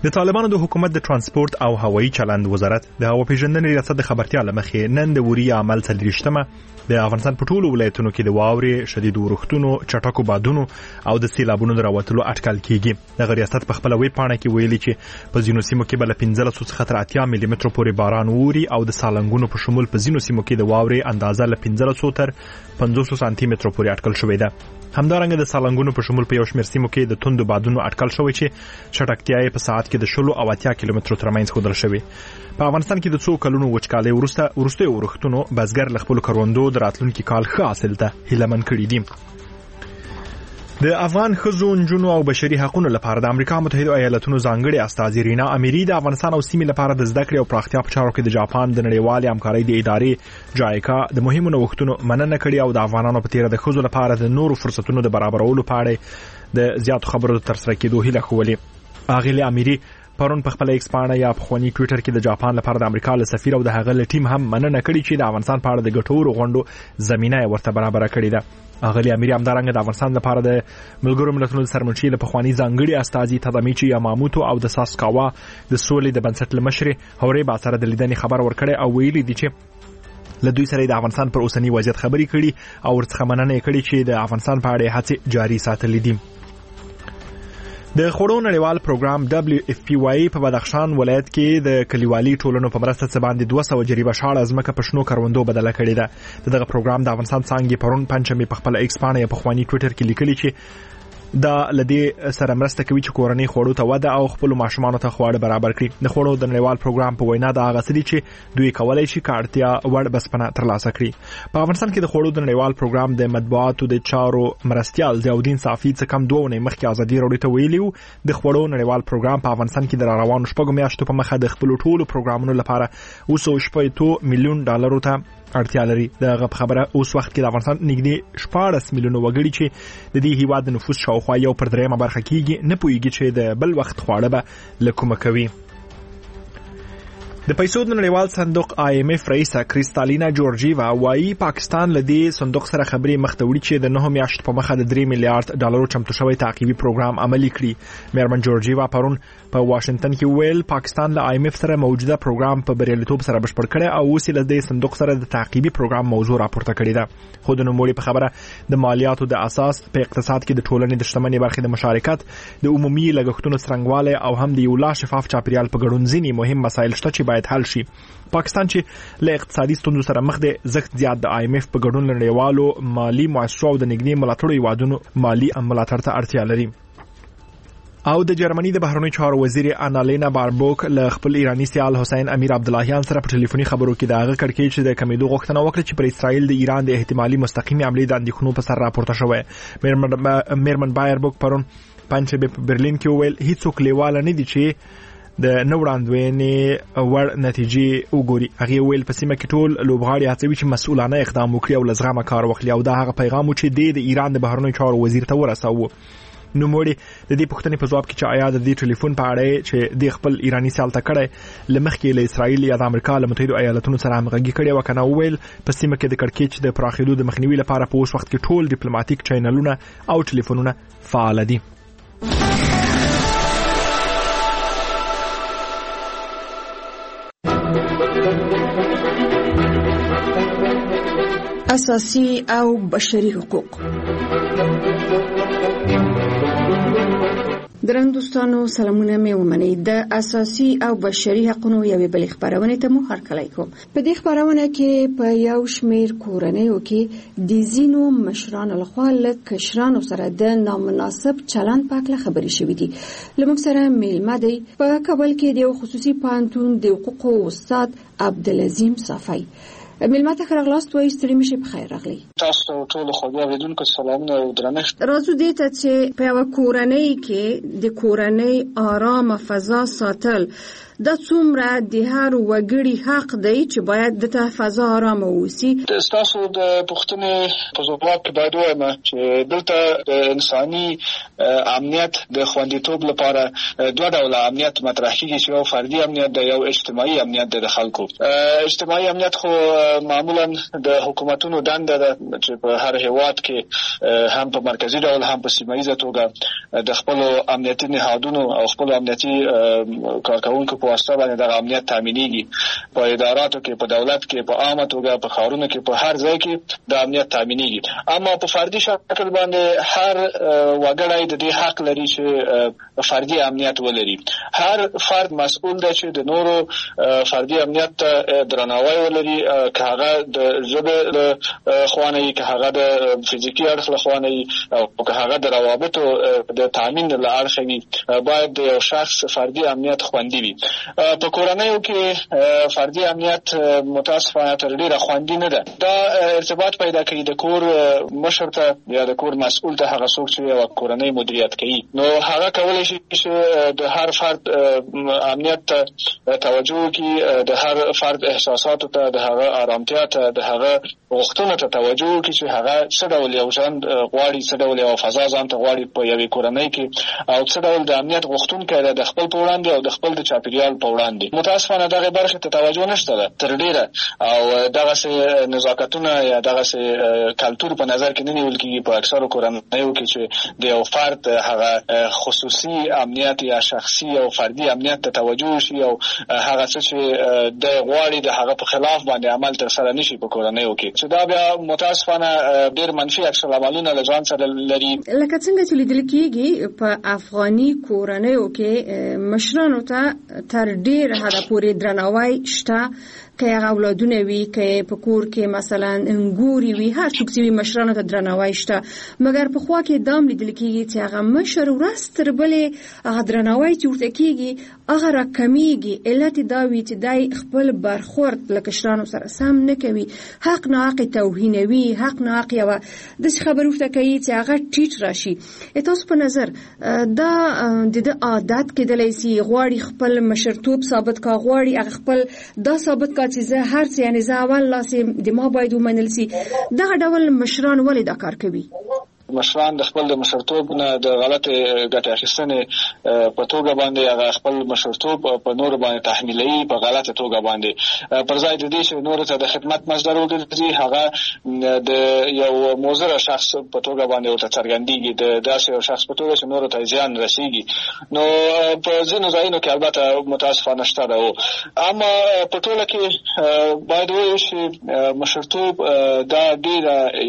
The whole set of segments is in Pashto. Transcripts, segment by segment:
د طالبانو د حکومت د ترانسپورت او هوایي چلند وزارت د هوا پیژندنې ریاست د خبرتیا لمخې نن د وري عمل 30مه د افغانستان په ټولو ولایتونو کې د واورې شدید اورښتونو چټکو بادونو او د سیلابونو د راوتلو اټکل کیږي. د ریاست په خپل ویب پاڼه کې ویلي چې په ځینو سیمو کې بل 15 څخه تر 80 ملي متر پورې باران ووري او د سالنګونو په شمول په ځینو سیمو کې د واورې اندازه له 15 تر 500 سانتي متر پورې اټکل شوې ده. همدارنګه د سالنګونو په شمول په یو شمېر سیمو کې د توندو بادونو اټکل شوی چې چټکتیا یې په ساعت کې د 10 او 80 کیلومترو ترمنځ ښودل شوی. په افغانستان کې د څو کلونو وچکالۍ وروسته اورښتونو بزګر له خپل کروندو د راتلونکي کال ښه حاصل ته هیلهمن کړي دي. د افغان ښځو نجونو او بشري حقوقو لپاره د امریکا متحده ایالاتونو ځانګړي استاذ رینا اميري د افغانستان او سیمې لپاره د زده کړې او پراختیا په چارو کې د جاپان د نړیوالې همکارۍ د ادارې جایکا د مهمو نوښتونو مننه کړې او د افغانانو په تیر د ښځو لپاره د نورو فرصتونو د برابرولو په اړه د زیاتو خبرو ترسره کېدو هیله ښوولې. اغیلی اميري پرون په خپل ایکس پاڼه یا په خواني ټوئیټر کې د جاپان لپاره د امریکا له سفیر او د هغه ټیم هم مننه کړې چې د افغانستان په اړه د ګټورو غونډو زمينه ورته برابر کړې ده. اغلی اميري همدارنګه د افغانستان لپاره د ملګرو ملتونو د سرمنشي له پخوانی ځانګړي استاذي تدامیچی یاماموتو او د ساسکاوا د سولې د بنسټ لمشر هوري با سره د لیدنې خبر ورکړي او ویلي دي چې له دوی سره د افغانستان پر اوسنی وضعیت خبري کړي او ورڅخه مننه کړي چې د افغانستان په اړه هڅې جاري ساتلې دي. د خوړو نړیوال پروګرام WFP په بدخشان ولایت کې د کلیوالي ټولنو په مرسته څه باندې 200 جریبه شاړه ځمکه په شنو کروندو بدله کړې ده. دغه پروګرام د افغانستان څنګه پرون پنځمې په خپل ایکس پاڼه په خواني ټوئیټر کې لیکلي چې دا لدی سره مرسته کوي چې کورنۍ خوړو ته وده او خپل ماشومان ته خواړه برابر کړي. د خوړو د نړیوال پروګرام په وینا دا غسري چې دوی کولای شي کارتیا وړ بسپنه ترلاسه کړي. په افغانستان کې د خوړو د نړیوال پروګرام د مطبوعاتو د چارو مرستيال ضیاءالدین صافی څخه کم 2 ونې مخکې ازادي راډیو ته ویلیو د خوړو نړیوال پروګرام په افغانستان کې د روانو شپږو میاشتو په مخه د خپل ټولو پروګرامونو لپاره 2.2 میلیون ډالرو ته اړتیا لري. دغه خبره اوس وخت کې د افغانستان نږدې 14 میلیونه وګړي چې د دې هیواد د نفوس شاوخوا یو پر درېمه برخه کېږي نه پوهیږي چې د بل وخت خواړه به لکومه کوي. د پیسو د نړیوال صندوق IMF رئیسه کریستالینا جورجیوا وايي پاکستان له دې صندوق سره خبرې مخ ته وړي چې د 9 میاشتو په مخه د 3 میلیارډ ډالرو چمتو شوی تعقیبي پروګرام عملي کړي. میرمن جورجیوا پرون په واشنگټن کې ویل پاکستان له IMF سره موجوده پروګرام په بریالیتوب سره بشپړ کړي او اوس له دې صندوق سره د تعقیبي پروګرام موضوع راپورته کړې ده. خو د نوموړي په خبره د مالیاتو د اساس په اقتصاد کې د ټولنې د شتمنۍ برخې د مشارکت د عمومي لګښتونو څرنګواله او هم د یو لا شفاف چاپیریال په ګډون ځینی مهم مسایل شته چې باید حل شي. پاکستان چې له اقتصادي ستونزو سره مخ دی زخت زیات د IMF په ګډون نړیوالو مالی مؤسسو او د نګدي ملاتړو یوادونو مالی ملاتړ ته اړتیا لري. او د جرمني د بهرنیو چارو وزیر انالینا باربوک له خپل ایرانی سیال حسین امیر عبداللهیان سره په ټلیفوني خبرو کې دغه کړکېچ چې د کمیدو غوښتنه وکړه چې پر اسرائیل د ایران د احتمالي مستقیمي عملیات د اندېښنو په سر راپورته شوی. میرمن بایربوک پرون پنځه په برلین کې ویل هیڅوک لیواله نه دي چې د نوړاندوینې ور نتیجې وګوري. هغه ویل په سیمه کې ټول لوبغاړي هڅوي چې مسؤلانه اقدام وکړي او لزغمه کار وکړي او دا هغه پیغام چې د ایران د بهرنیو چارو وزیر ته ورساوه. نوموړي د دې پوښتنې په جواب کې چې آیا د دې ټلیفون په اړه چې د خپل ایرانی سیال ته کړي لمخکې له اسرائیل یا د امریکا له متحده ایالاتونو سره همغږي کړي وکنه ویل په سیمه کې د کړکېچ د پراخېدو د مخنیوي لپاره په اوس وخت کې ټول ډیپلوماټیک چینلونه او ټلیفونونه فعال دي. اساسي او بشري حقوق. درنو دوستانو سلامونه مې ومنئ. د اساسي او بشري حقوقو یوې بلې خبرونه ته مو هرکلی کوم. په دې خبرونه کې په یو شمیر کورنیو کې د زینو مشرانو لخوا له کشرانو سره د نامناسب چلند په اړه خبرې شوې دي. لمونږ سره میلمه دی په کابل کې د خصوصي پوهنتون د حقوقو استاد عبدالعظیم صافی. میلمه ته راغلاست وایي ستړي مشه په خیر راغلی. تاسو ټول خو بیا ودونکو سلامونه او درنښت. راځو دې ته چې په یو کورنۍ کې د کورنۍ آرام فضا ساتل د څومره د هر وګړي حق دی چې باید د ته فضا آرامه ووسي. تاسو د پوښتنې په ځواب کې باید وایم چې دلته د انساني امنیت د خوندیتوب لپاره دوه ډوله امنیت مطرح کیږي چې یو فردي امنیت دی، یو اجتماعي امنیت دی د خلکو. اجتماعي امنیت خو معمولا د حکومتونو دنده ده چې په هر هیواد کې هم په مرکزی ډول هم په سیمایي توګه د خپل امنیتي نهادونو او خپل امنیتي کارکونکو په واسطه باندې د امنیت تامینېږي. په اداراتو کې، په دولت کې، په عامه توګه، په ښارونو کې، په هر ځای کې د امنیت تامینېږي. اما په فردي شکل باندې هر وګړی د دې حق لري چې فردي امنیت ولري. هر فرد مسؤل دی چې د نورو فردي امنیت ته درناوی ولري، که هغه د ژبې له خوا نه وي، که هغه د فزیکي اړخ له خوا نه وي، او که هغه د روابطو د تامین له اړخه وي، باید د یو شخص فردي امنیت خوندي وي. په کورنیو کې فردي امنیت متاسفانه تر ډیره خوندي نه ده. دا ارتباط پیدا کوي د کور مشر ته یا د کور مسؤل ته، هغه څوک چې یو کورنۍ مدیریت کوي. نو هغه کولی شي چې د هر فرد امنیت ته توجه وکړي، د هر فرد احساساتو ته، د هغه آرامتیا ته، د هغه غوښتنو ته توجه وکړي چې هغه څه ډول یو ژوند غواړي، څه ډول یو فضا ځان ته غواړي په یوې کورنۍ کې، او څه ډول د امنیت غوښتونکی دی د خپل په وړاندې او د خپل د چاپیریال په وړاندې. متاسفانه دغه برخې ته توجه نشته ده تر ډیره، او دغسې نزاکتونه یا دغسې کلتور په نظر کې نه نیول کېږي په اکثرو کورنیو کې چې د یو فرد هغه خصوصي امنیت یا شخصي او فردي امنیت ته توجه وشي، او هغه څه چې د غواړي د هغه په خلاف باندې عمل ترسره نشي په کورنیو کې، چې دا بیا متاسفانه ډېر منفي عکس العملونه له ځان سره لري. لکه څنګه چې لیدل کېږي په افغاني کورنیو کې مشرانو ته تر ډېر حده پورې درناوی شته، که هغه اولادونه وي، که په کور کې مثلا انګوري وي، هر څوک چې وي مشرانو ته درناوی شته. مګر په خوا کې دام لیدل کېږي چې هغه مشر ورځ تر بلې هغه درناوی چې ورته کېږي هغه راکمیږي. علت دا وي چې دی خپل برخورد له کشرانو سره سم نه کوي، حق ناحق توهینوي، حق ناحق یوه داسې خبرې ورته کوي چې هغه ټیټ راشي. تاسو په نظر دا د ده عادت کېدلی سي؟ غواړي خپل مشرتوب ثابت کا، غواړي هغه خپل دا ثابت کا چې زه هر څه، یعنې زه اول لاس د ما باید ومنل سي. دغه ډول مشران ولې دا کار کوي؟ مشران د خپل د مشرتوب نه د غلطې ګټې اخیستنې په توګه باندې هغه خپل مشرتوب په نورو باندې تحمیلوي په غلطه توګه باندې، پر ځای د دې چې نورو ته د خدمت مصدر وګرځي، هغه د یو مضر شخص په توګه باندې ورته څرګندېږي، د داسې یو شخص په توګه چې نورو ته زیان رسېږي. نو په ځینو ځایونو کې البته متاسفانه شته ده، اما په ټوله کې باید ووایو چې مشرتوب دا ډېره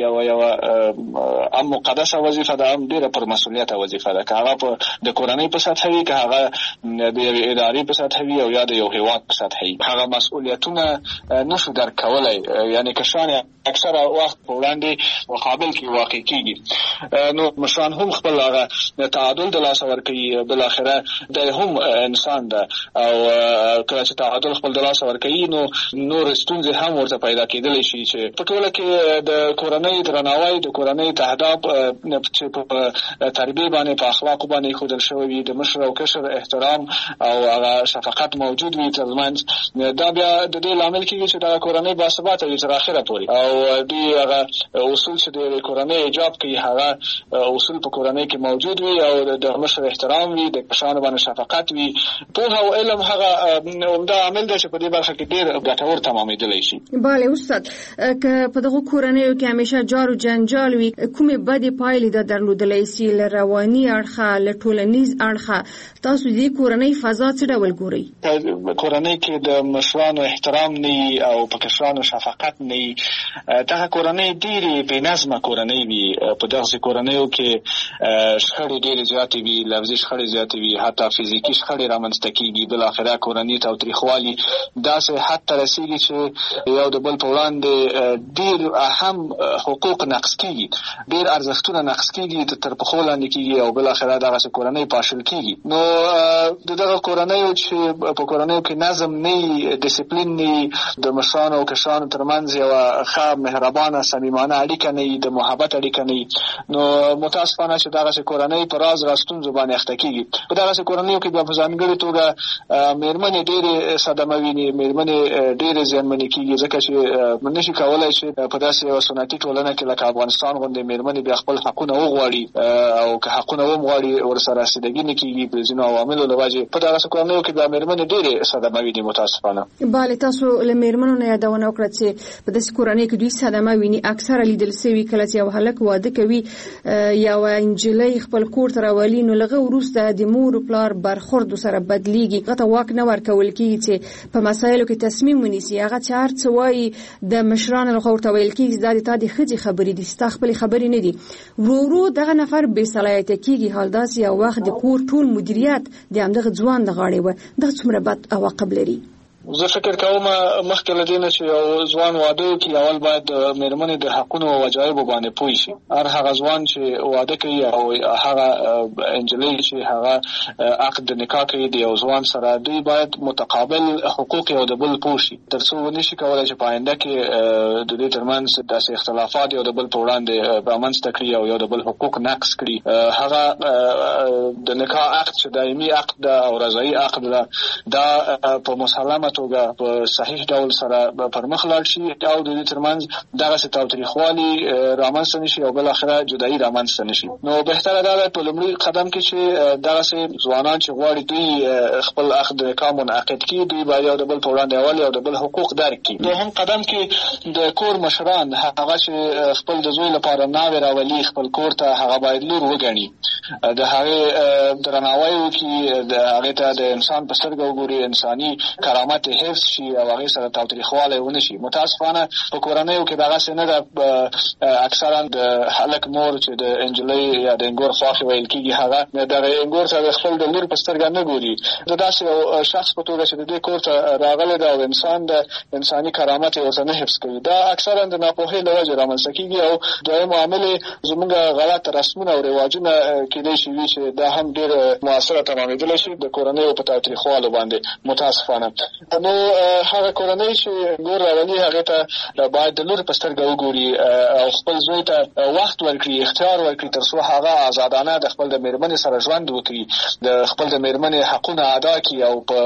یوه مقدسه وظیفه ده، هم ډیره پر مسؤلیت وظیفه ده، که هغه په د کورنۍ په سطح وي، که هغه د یوې ادارې په سطح وي، او یا د یو هیواد په سطح وي. هغه مسؤلیتونه نشو درک کولی، یعنی کشران اکثره وخت په وړاندې مقابل کې واقع کېږي. نو مشران هم خپل هغه تعادل د لاسه ورکوي، بالاخره دی هم انسان ده، او کله چې تعادل خپل د لاسه ورکوي نو نور ستونزې هم ورته پیدا کېدلی شي، چې په ټوله کې د کورنۍ درناوی، د کورنۍ تهداب چې په تربیه باندې، په اخلاق باندې ښودل شوی وي، د مشر او کشر احترام او هغه شفقت موجود وي ترمنځ، دا بیا د دې لامل کېږي چې دا کورنۍ باثباته وي تر اخره پورې، او دوی هغه اصول چې د کورنۍ ایجاب کوي هغه اصول په کورنۍ کې موجود وي، او د مشر احترام وي، د کشرانو باندې شفقت وي. پوهه او علم هغه عمده عامل دی چې په دې برخه کې ډېر ګټور تمامېدلی شي. بله استاد، که په دغو کورنیو کې همیشه جار و جنجال وي، کومې بدې پایلې ده درلودلی سي له رواني اړخه، له ټولنیز اړخه؟ تاسو دې کورنۍ فضا څه ډول ګورئ؟ کورنۍ کې د مشرانو احترام نه او په کشرانو شفقت نه، دغه کورنۍ ډېرې بې نظمه کورنۍ وي. په دغسې کورنیو کې شخړې ډېرې زیاتې وي، لفظي شخړې زیاتې وي، حتی فزیکي شخړې رامنځته کېږي. بالاخره کورني تاوتریخوالي داسې حد ته رسېږي چې یو د بل په وړاندې ډېر اهم حقوق نقض کېږي، ډېر ارزښتونه نقص کیږي تر پخو لاندې کیږي او بل اخر دغه کورنۍ پاشل کیږي. نو دغه کورنۍ چې په کورنۍ کې نظم نه ډیسپلین نه د مشرانو او کشرانو ترمنځ یو ښه مهربانه صمیمانه اړیکه نه د محبت اړیکه نه، نو متاسفانه چې دغه کورنۍ په راز راستون زبانه اخته کیږي. په دغه کورنۍ کې په ځانګړي توګه مېرمنې ډېرې صدمه ویني، مېرمنې ډېرې زیانمنې کیږي ځکه چې نشي کولای چې په داسې یو سنتي ټولنه کې لکه افغانستان غوندې مېرمنې بیا خپل حقونه وغواړي او که حقونه وغواړي ورسره رسیدګي نه کیږي په ځینو عواملو له وجې. په دغه کورنیو کې بیا مېرمنې ډېرې صدمه ویني متاسفانه. بله، تاسو له مېرمنو نه یادونه وکړه چې په داسې کورنۍ کې دوی صدمه ویني. اکثره لیدل سوي کله چې یو هلک واده کوي یو نجلۍ خپل کور ته راولي، نو لغه وروسته د مور او پلار برخورد سره بدلیږي، هغه ته واک نه ورکول کیږي چې په مسایلو کې تصمیم ونیسي. هغه چې هر څه وایي د مشرانو لخوا ورته ویل کیږي دا د تا د ښځې خبرې دي، ستا خپلې خبرې نه دي. ورو دغه نفر بې صلاحیته کیږي. حال داسې یو وخت د کور ټول مدیریت د همدغه ځوان د غاړې وه. دا څومره بد عواقب لري؟ زه فکر کوم مخکې له دې نه چې یو ځوان واده وکړي اول باید د مېرمنې د حقونو او وجایبو باندې پوه شي. هر هغه ځوان چې واده کوي او هغه نجلۍ چې هغه عقد د نکاح کوي د یو ځوان سره، دوی باید متقابل حقوق یو د بل پوه شي تر څو ونشي کولای چې په آینده کې د دوی ترمنځ داسې اختلافات یو د بل په وړاندې رامنځته کړي او یو د بل حقوق نقض کړي. هغه د نکاح عقد چې دایمي عقد ده او رضایي عقد ده، دا په مسلمه توګه په صحیح ډول سره پر مخ لاړ شي او د دې ترمنځ دغه تاوتریخوالي رامنځته نشي او بل اخره جدایي رامنځته نشي. نو بهتره ده په لومړي قدم کې چې دغه ځوانان چې غواړي دوی خپل عقد نکاح منعقد کړي، دوی باید یو د بل په وړاندې اول یو د بل حقوق درک کړي. دوهم قدم کې د کور مشران هغه چې خپل د زوی لپاره ناوې راولي خپل کور ته، هغه باید لور وګڼي، د هغې درناوی وکړي، د هغې ته د انسان په سترګه وګوري، انساني کرامت حفظ شي او هغې سره تاوتریخوالی ونه شي. متاسفانه په کورنیو کې دغسې نه ده. اکثرا د هلک مور چې د انجلۍ یا د انګور خواښې ویل کېږي، هغه دغه انګور ته د خپل د لور په سترګه نه ګوري. د داسې یو شخص په توګه چې د دې کور ته راغلی ده او انسان د انساني کرامت یې ورته نه حفظ کوي، دا اکثرا د ناپوهۍ له وجې رامنځته کېږي. او دویم عامل زموږ غلط رسمونه او رواجونه کېدای شي وي چې دا هم ډېر مؤثره تمامېدلی شي د کورنیو په تاوتریخوالو باندې متاسفانه. نو هغه کورنۍ چې ګور راولي هغې ته باید د لور په سترګه وګوري او خپل زوی ته وخت ورکړي، اختیار ورکړي تر څو هغه آزادانه د خپل د مېرمنې سره ژوند وکړي، د خپل د مېرمنې حقونه ادا کړي او په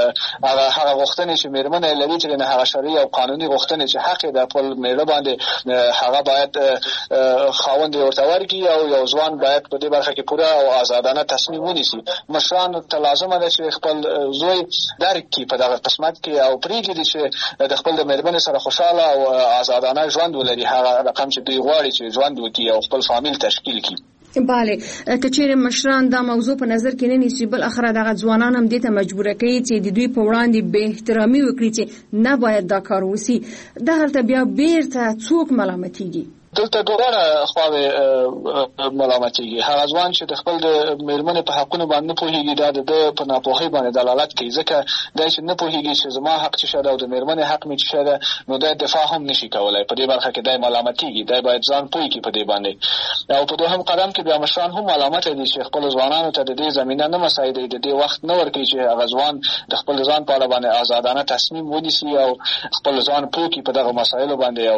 هغه غوښتنې چې مېرمنه یې لري چې هغه شرعي او قانوني غوښتنې چې حق یې د خپل مېړه باندې هغه باید خاوند یې ورته ورکړي او یو ځوان باید په دې برخه کې پوره او آزادانه تصمیم ونیسي. مشرانو ته لازمه ده چې خپل زوی درک کړي په دغه قسمت کې او پرېږدي چې د خپل د مېرمنې سره خوشحاله او آزادانه ژوند ولري، هغه رقم چې دوی غواړي چې ژوند وکړي او خپل فامیل تشکیل کړي. بله، که چیرې مشران دا موضوع په نظر کې نه نیسي، بل اخره دغه ځوانان هم دې ته مجبوره کوي چې د دوی په وړاندې بې احترامي وکړي چې نه باید دا کار وسي. دغلته بیا بیرته څوک ملامتېږي؟ دلته دواړه خواوې ملامتېږي. هغه ځوان چې د خپل د مېرمنې په حقونو باندې نه پوهېږي، دا د ده په ناپوهۍ باندې دلالت کوي، ځکه دی چې نه پوهېږي چې زما حق څه شی ده او د مېرمنې حق مې څه شی ده، نو دی دفاع هم نشي کولی. په دې برخه کې دی ملامتېږي، دی باید ځان پوه کړي په دې باندې. او په دوهم قدم کې بیا مشران هم ملامته دي چې خپلو ځوانانو ته د دې زمینه نه مساعدوي، د دې وخت نه ورکوي چې هغه ځوان د خپل ځان په اړه باندې آزادانه تصمیم ونیسي او خپل ځان پوه کړي په دغه مسایلو باندې او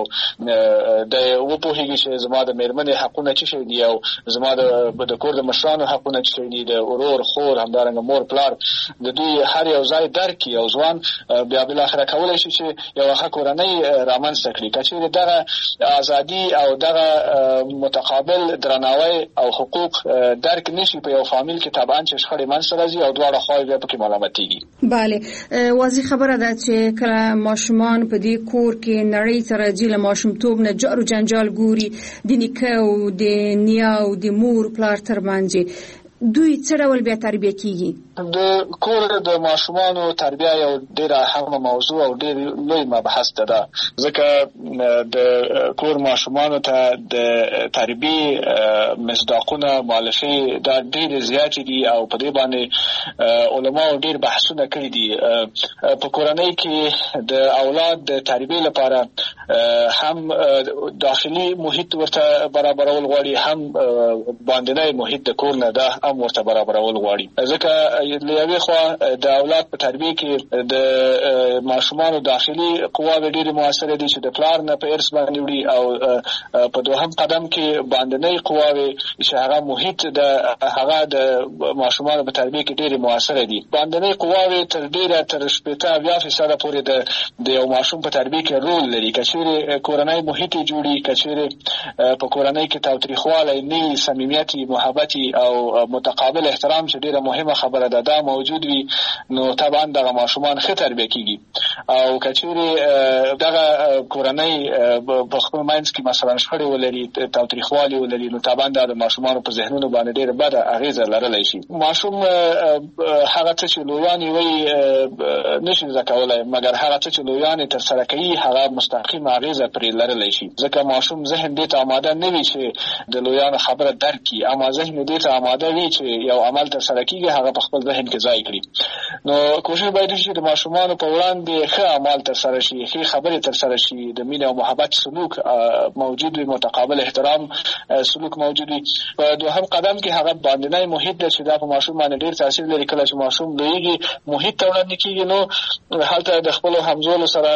دی وپوهېږي چې زما د مېرمنې حقونه څه شی دي او زما د کور د مشرانو حقونه څه شی دي، د ورور خور همدارنګه مور پلار د دوی هر یو ځای درک کړي او ځوان بیا بالاخره کولی شي چې یوه ښه کورنۍ رامنځته کړي. که چېرې دغه ازادي او دغه متقابل درناوی او حقوق درک نشي په یو فامیل کې، طبعا چې شخړې منځته راځي او دواړه خواوې بیا پکې ملامتېږي. بله، واضح خبره ده چې کله ماشومان په دې کور کې نړۍ ته راځي، له ماشومتوب نه جار و جنجال ګوري د نیکه او د نیا او د مور پلار ترمنځ، دوی څه ډول بیا تربیه کیږي؟ د کور د ماشومانو تربیه یو ډیره اهمه موضوع او ډیر لوی مبحث ده، ځکه د کور ماشومانو ته د تربیه مصداقونه مؤلفه دا ډیر زیات دي او په دې باندې علماء ډیر بحثونه کړي دي. په کورنۍ کې د اولاد د تربیه لپاره هم داخلي محیط ورته برابرول غواړي، هم باندنی محیط د کور نه ده هم ورته برابرول غواړي، ځکه له یوې خوا د اولاد په تربیه کې د ماشومانو داخلي قواوې ډېرې مؤثره دي چې د پلار نه په ارث باندې وړي، او په دوهم قدم کې باندنی قواوې چې هغه محیط د هغه د ماشومانو په تربیه کې ډېرې مؤثره دي. باندنی قواوې تر ډېره تر 80% پورې د یو ماشوم په تربیه کې رول لري. که چیرې کورنۍ محیط جوړي، که چیرې په کورنۍ کې تاوتریخوالی نه، صمیمیت، محبت او متقابل احترام چې ډېره مهمه خبره ده دا موجود وي، نو طبعا دغه ماشومان ښه تربیه کیږي. او که چیرې دغه کورنۍ په خپل منځ کې مثلا شخړې ولري، تاوتریخوالی ولري، نو طبعا د ماشومانو په ذهنونو باندې ډېره بده اغیزه لرلی شي. ماشوم هغه څه چې لویان یې وایي نشي زده کولی، مګر هغه څه چې لویان یې ترسره کوي هغه مستقیم اغیزه پرې لرلی شي، ځکه ماشوم ذهن دې ته آماده نه وي چې د لویانو خبره درک کړي، اما ذهن دې ته آماده وي چې یو عمل ترسره کیږي هغه په خپل ذهن کې ځای کړي. نو کوشش باید وشي د ماشومانو په وړاندې ښه عمل ترسره شي، ښې خبرې ترسره شي، د مینې او محبت سلوک موجود وي، متقابل احترام سلوک موجود وي. په دوهم قدم کې هغه باندنی محیط دی چې دا په ماشوم باندې ډېر تاثیر لري. کله چې ماشوم لویږي محیط ته وړاندې کېږي، نو هلته د خپلو همزولو سره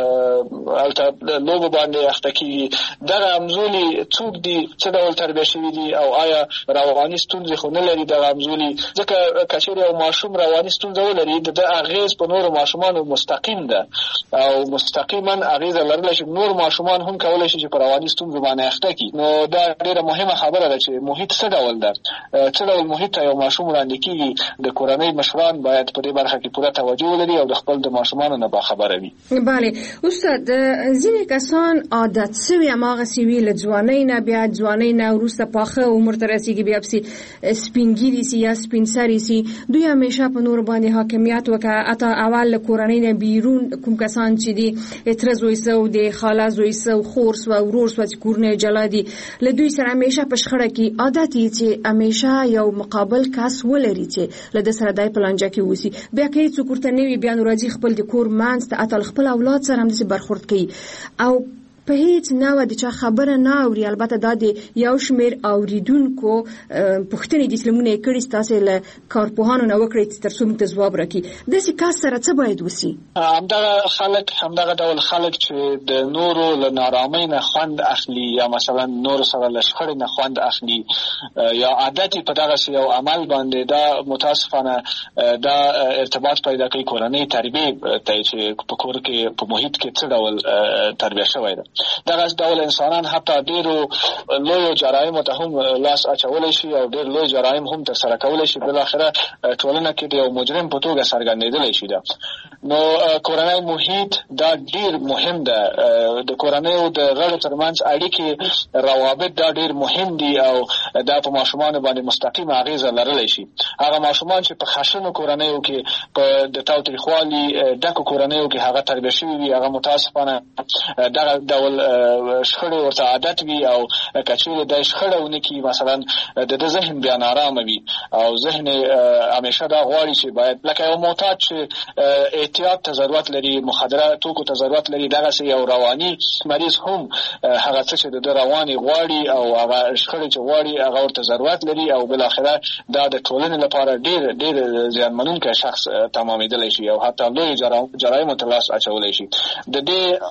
هلته لوبو باندې اخته کېږي. دغه همزولي څوک دي، څه ډول تربیه شوي دي، او آیا رواني ستونزې خو نه لري دغه همزولي؟ ځکه که چېرې یو ماشوم رواني ستونزه ولري د اغیز په نورو ماشومانو مستقیم ده او مستقیما اغیزه لرلی شي، نور ماشومان هم کولی شي چې په رواني ستونزو باندې اخته کړي. نو دا ډېره مهمه خبره ده چې محیط څه ډول ده، څه ډول محیط ته یو ماشوم وړاندې کېږي. د کورنۍ مشران باید په دې برخه کې پوره توجه ولري او د خپل د ماشومانو نه باخبره وي. بله استاد، ځینې کسان عادت سوي هماغسې وي له ځوانۍ نه، بیا ځوانۍ نه وروسته پاخه عمر ته رسېږي، بیا پسې سپینګیري سي یا سپین سري سي، دوی همیشه په نور باندې حاکمیت وکړه. حتی اول له کورنۍ نه بیرون کوم کسان چې دي تره زوی سو، د خاله زوی سو، خور سو، ورور سو چې کورنۍ جلا دي، له دوی سره همیشه په شخړه کې عادت یې چې همیشه یو مقابل کس ولري چې له ده سره دای په لانجه کې اوسي. بیا که هېڅوک ورته نه وي، بیا نو راځي خپل د کور منځ ته حتی خپل اولاد سره همداسې برخورد کوي او په هیڅ نوع د چا خبره نه اوري. البته دا د یو شمېر اوریدونکو پوښتنې د اسلامونه یې کړي، ستاسې له کارپوهانو نه وکړئ تر څو موږ ته ځواب راکړي. داسې کس سره څه باید وسي؟ همدغه ډول خلک چې د نورو له نارامۍ نه خوند اخلي، یا مثلا نورو سره له شخړې نه خوند اخلي، یا عادت په دغسې یو عمل باندې، دا متاسفانه دا ارتباط پیدا کوي کورنۍ تربیې ته چې په کور کې په محیط کې څه ډول تربیه شوی ده. دغه ډول انسانان حتی ډیرو لویو جرایمو ته هم لاس اچولی شي او ډیر لوی جرایم هم ترسره کولی شي، بالاخره ټولنه کې د یو مجرم په توګه څرګندېدلی شي. ده نو کورنۍ محیط دا ډیر مهم ده. د کورنیو د غړو ترمنځ اړیکې روابط دا ډیر مهم دي او دا په ماشومانو باندې مستقیم اغیزه لرلی شي. هغه ماشومان چې په خشنو کورنیو کې په د تاوتریخوالي ډکو کورنیو کې هغه تربیه شوي وي، هغه متاسفانه دغه ډول شخړې ورته عادت وي، او که چېرې دا شخړه ونه کړي مثلا د ذهن بیا نارامه وي او ذهن همیشه دا غواړي چې باید لکه یو معتاد چې احتیاط ته ضرورت لري، مخدره توکو ته ضرورت لري، دغسې یو رواني مریض هم هغه څه چې د رواني غواړي او هغه شخړې چې غواړي هغه ورته ضرورت لري، او بالاخره دا د ټولنې لپاره ډېر زیانمنونکی شخص تمامېدلی شي او حتی لوی جرایمو ته لاس اچولی شي. د دې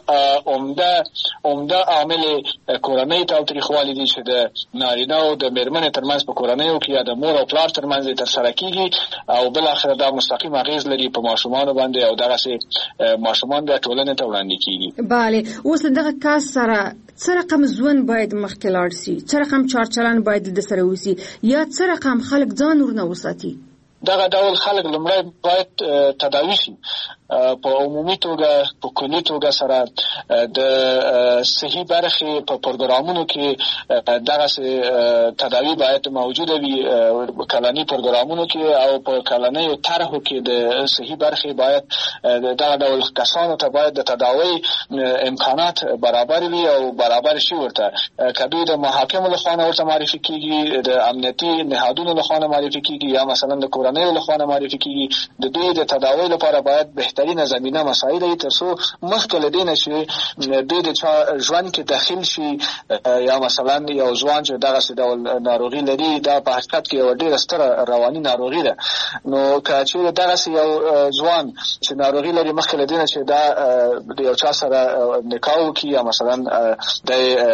عمده عامل کورنۍ تاوتریخوالی دي چې د نارینه او د مېرمنې ترمنځ په کورنیو کې یا د مور او پلار ترمنځ یې ترسره کېږي او بالاخره دا مستقیم اغیز لري په ماشومانو باندې او دغسې ماشومان بیا ټولنې ته وړاندې کېږي. بله، اوس له دغه کس سره څه رقم ژوند باید مخکې لاړ سي، څه رقم چارچلن باید د سره وسي، یا څه رقم خلک ځان ورنه وساتي؟ دغه ډول خلک لومړی باید تداوي شي. په عمومي توګه په کلي توګه سره د صحي برخې په پروګرامونو کې دغه تداوی باید موجوده وي کلنی پروګرامونو کې او په کلنیو طرحو کې د صحي برخې باید دغه ډول کسانو ته باید د تداوی امکانات برابر وي او برابر شي ورته کدوې د محاکمو لخوا ورته معرفي کیږي د امنیتي نهادونو لخوا معرفي کیږي یا مثلا د کورنیو لخوا معرفي کیږي د دوی د تداوی لپاره باید بهترینه زمینه مساعد وي ترڅو مخکې له دې نه شي دوی د ژوند کې داخل شي یا مثلا یو ځوان چې دغه ډول ناروغي لري دا په حقیقت کې یو ډېر ستره رواني ناروغي ده نو که چیرې دغه یو ځوان چې ناروغي لري مخکې له دې نه چې دا د یو چا سره نکاح وکړي یا مثلا د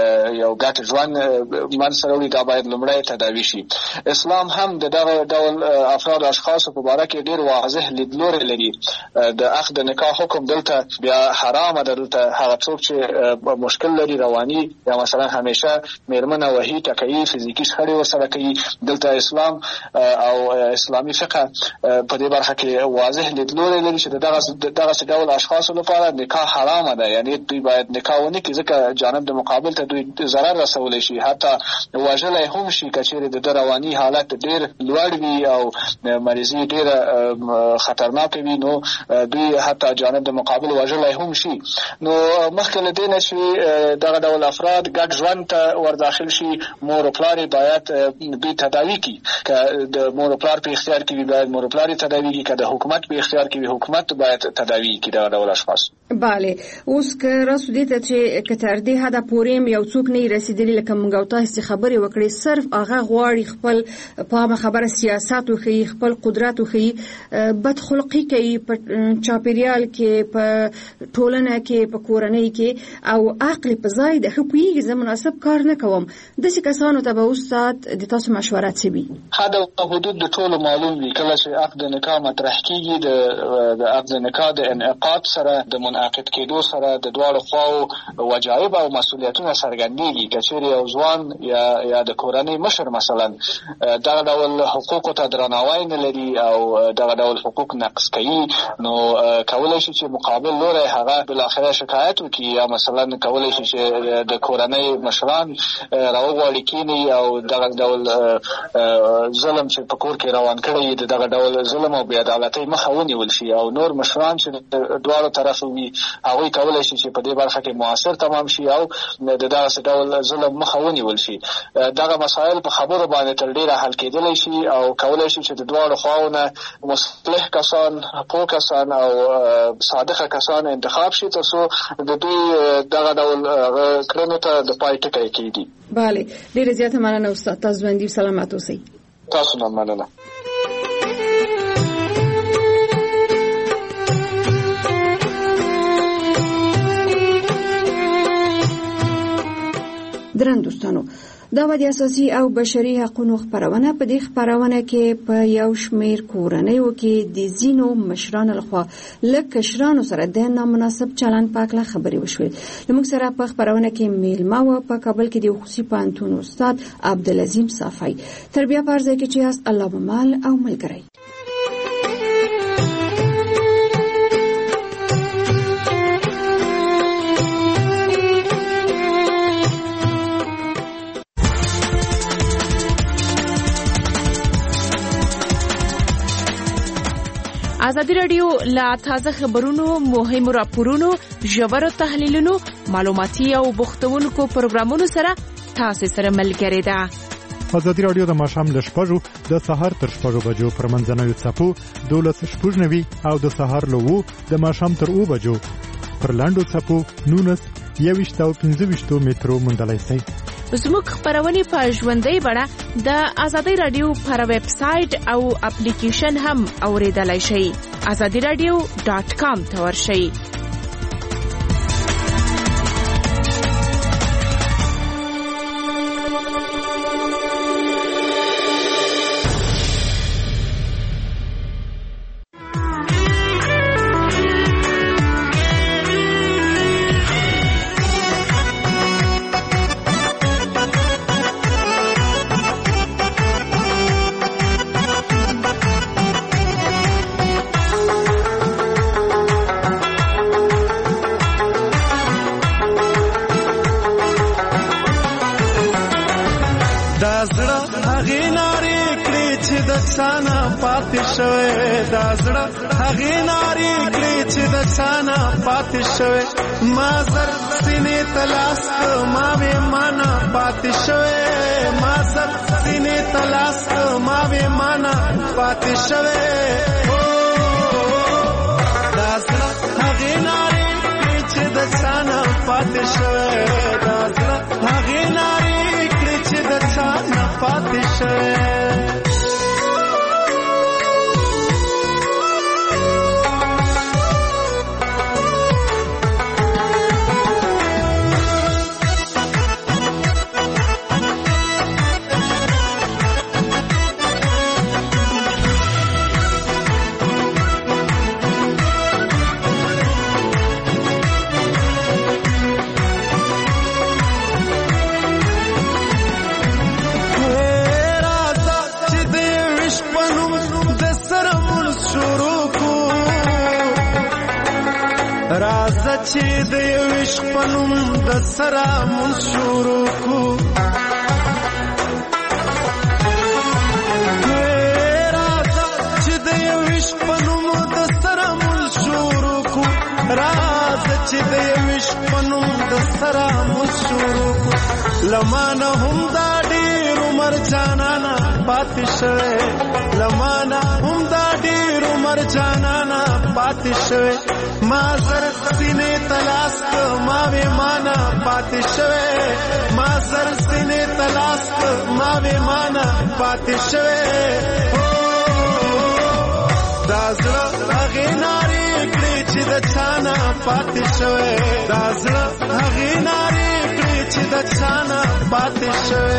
یو ګډ ژوند من سره وي دا باید لومړی تداوي شي. اسلام هم د دغه ډول افراد او اشخاصو په باره کې ډېر واضح لیدلوری لري. د عقد نکاح حکم دلته بیا حرامه ده. دلته هغه څوک چې مشکل لري رواني یا مثلا همیشه میرمنه وهي ټکوي فزیکي شخړې ورسره کوي دلته اسلام او اسلامي فقه په دې برخه کې واضح لیدلوری لري چې دغه ډول اشخاصو لپاره نکاح حرامه ده. یعنی دوی باید نکاح ونه کړي ځکه جانب د مقابل ته دوی ضرر رسولی شي حتی وژلی هم شي که چیرې د رواني حالت ډېر لوړ وي او مریضي ډېره خطرناکه وي نو دوی حتی جانب د مقابل وژلی هم شي. نو مخکې له دې نه چې دغه ډول افراد ګډ ژوند ته ورداخل شي مور او پلار باید دوی تداوي کړي. که د مور او پلار په اختیار کې وي باید مور او پلار تداوي کړي. که د حکومت په اختیار کې وي حکومت باید تداوي کړي دغه ډول اشخاص. بله اوس که راسو دې ته چې که تر دې حده پورې یو څوک نه رسیدلی لکه موږ او تاسو خبرې وکړې صرف هغه غواړي خپل په خبره سیاست وخی خپل قدرت وخی بدخلقي کوي په چاپیریال کې په ټولنه کې په کورنۍ کې او عقل په ځای د خپویږي زه مناسب کار نه کوم داسې کسانو ته به استاد د تاسو مشوره څه وي؟ حد او حدود د ټولو معلوم وي. کله چې عقد نکاح مطرح کیږي د عقد نکاح د انعقاد سره د منعقد کېدو سره د دواړو خواو وجایب او مسؤلیتونه څرګندېږي. که چیرې یو ځوان یا د کورنۍ مشر مثلا دغه ډول حقوقو ته درناوی نه لري او دغه ډول حقوق نقض کوي نو کولی شي چې مقابل لوری هغه بالاخره شکایت وکړي یا مثلا کولی شي چې د کورنۍ مشران راوغواړي کینی او دغه ډول ظلم چې په کور کې روان کړی دغه ډول ظلم او بې عدالتۍ مخه ونیول شي او نور مشران چې دواړو طرفو وي هغوی کولی شي چې په دې برخه کې مؤثر تمام شي او د دغسې ډول ظلم مخه ونیول شي. دغه مسایل په خبرو باندې تر ډېره حل کېدلی شي او کولی شي چې د دواړو خواو نه مصلح کسان پوه کسان او صادقه کسان انتخاب شي ترڅو د دوی دغه ډول کړنو ته د پای ټکی کېږي. بله ډېره زیاته مننه استاد تاسو ژوندي سلامت اوسئ. تاسو نه مننه. درن دوستانو دا و د اساسي او بشري حقوقو خبرونه په دې خبرونه کې په یو شمېر کورنیو کې د زینو مشرانو لخوا لکه کشرانو سره د نامناسب چلند په اړه خبرې وشوې. موږ سره په خبرونه کې میلمه و په کابل کې د خصوصي پوهنتون استاد عبدالعظیم صافی. تربیه پرځای کې چې است الله بمال او ملګری. ازادي رادیو لا تازه خبرونو مهمو راپورونو ژورو تحلیلونو معلوماتي او بوختونکو پروګرامونو سره تاسو سره ملګری ده. ازادي رادیو د ماښام له 6 د سهار تر 6 بجو پر منځنوي څپو 12:09 او د سهار له 2 د ماښام تر 2 بجو پر لاندو څپو 19 او 15 مترو مندلای سي. زموږ خبرونه په ژوندۍ بڼه د ازادي رادیو پر ویب سټ او اپلیکیشن هم اوریدلای شئ. azadiradio.com ته ورشئ. د څانا پاتې شوی دا زړه هغې نارې کړې چې د څانا پاتې شوی ما زر سینې ته لاس ما وې مانا پاتې شوی ما زر سینې ته لاس ما وې مانا پاتې شوی دا زړه هغې نارې کړې چې د څانا پاتې شوی دا زړه هغې نارې کړې چې د څانا پاتې شوی راځه چې د یو عشق په نوم د سره مونږ شروع کو راځه چې د یو عشق په نوم د سره مونږ شروع کو راځه چې د یو عشق په نوم د سره مونږ شروع کو لمانه هم دا ډېر عمر جانانا پاتې شوی لمانه هم دا ډېر عمر جانانا پاتې شوی ما زر سینې تلاس ما وې مانا پاتې شوی ما زر سینې تلاس ما وې مانا پاتې شوی دا زړه هغې نارې کړې چې د چانا پاتې شوی دا زړه هغې نارې کړې چې د چانا پاتې شوی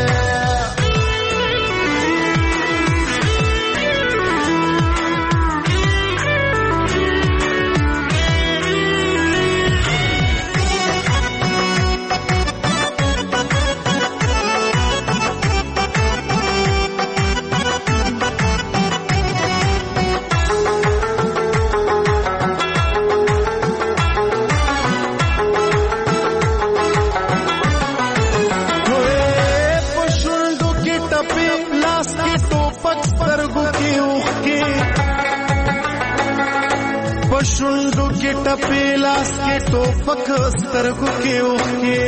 پشوندو کې ټپې لاس کې ټوپک سترګو کې اوښکې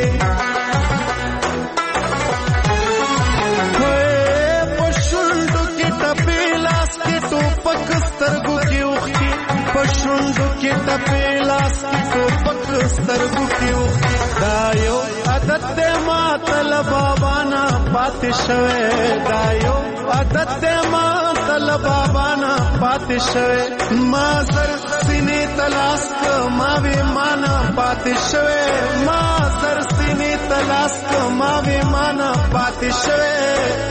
پشوندو کې ټپې لاس کې ټوپک سترګو کې اوښکې پشوندو کې ټپې لاس کې ټوپک سترګو کې اوښکې دا یو عادت دی ماته له بابا نه پاتې شوی دا یو عادت دی ماته له بابا نه پاتې شوی ما زر سینې تلاس ما وې مانا پاتې شوی ما زر سینې تلاس ما وې مانا پاتې شوی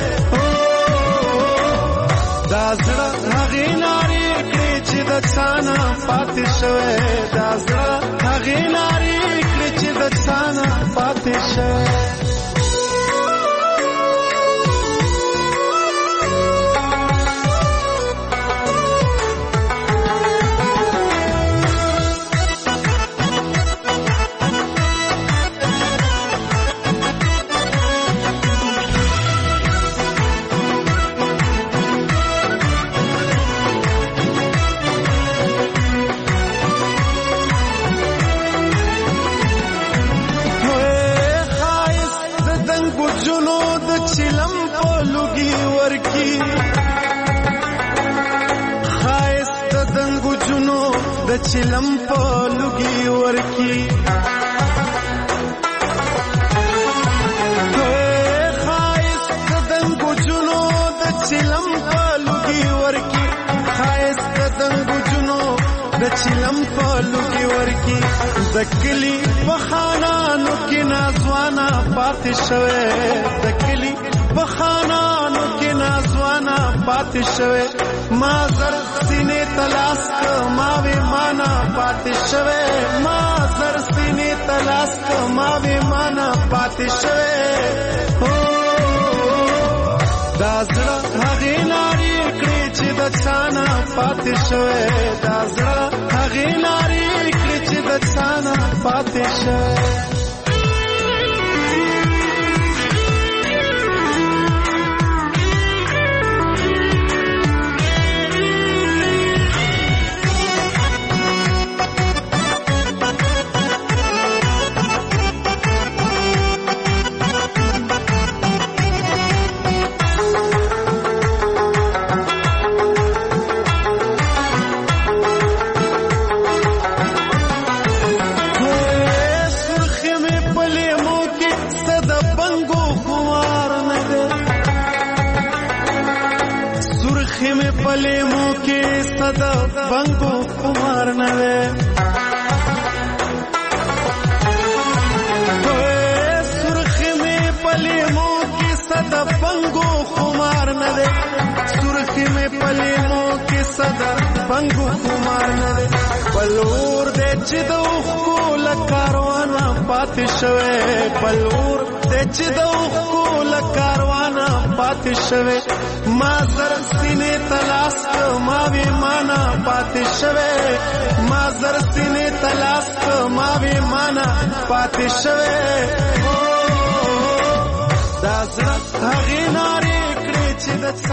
دا زړه هغې نارې کړې چې د څانا پاتې شوی دا زړه هغې نارې کړې چې د څانا پاتې شوی چلم په لوګي ورکی خایست د دنګو جنو د چلم په لوګي ورکی خایست د دنګو جنو د چلم په لوګي ورکی خایست د دنګو جنو د چلم په لوګي ورکی دکلی بخانانو کې نازوانا پاتې شوی دکلی بخانانو کې نازوانا پاتې شوی ما زر سینې تلاس ما وې مانا پاتې شوی ما زر سینې تلاس ما وې مانا پاتې شوی دا زړه هغې نارې کړې چې د څانا پاتې شوی دا زړه هغې نارې کړې چې د څانا پاتې شوی سرخی میں پلے مو کے صدا بنگو خمار نہ دے سرخی میں پلے مو کے صدا بنگو خمار نہ دے سرخی میں پلے مو کے صدا بنگو خمار نہ دے بلور دے چدو کو لکاروانا پات شوے بلور دے چدو کو لکاروانا پات شوے ما زر سینے تلاس ما وی مانا پات شوے ما زر سینے تلاس ما وی مانا پات شوے دا زر هغه ناری کړي چې د